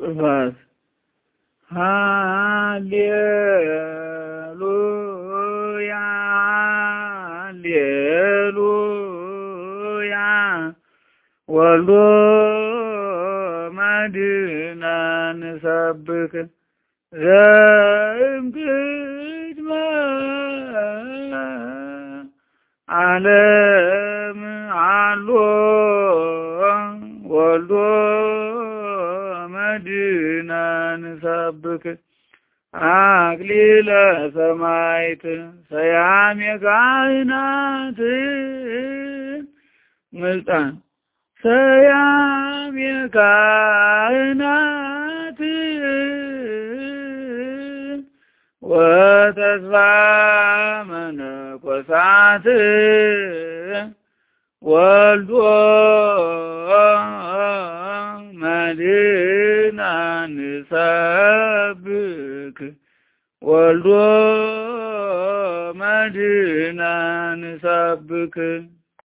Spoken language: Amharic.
ጥፋት ሃሌሉያ ሃሌሉያ ወልዶ መድኅነ ንሰብክ ዘእምቅድመ ዓለም አሎ ወልዶ መድኅነ ንሰብክ አክሊለ ሰማዕት ሰያሜ ካህናት ምልጣን ሰያሜ ካህናት ወተስፋ መነኮሳት ወልዶ መድኅነ ንሰብክ ወልዶ መድኅነ ንሰብክ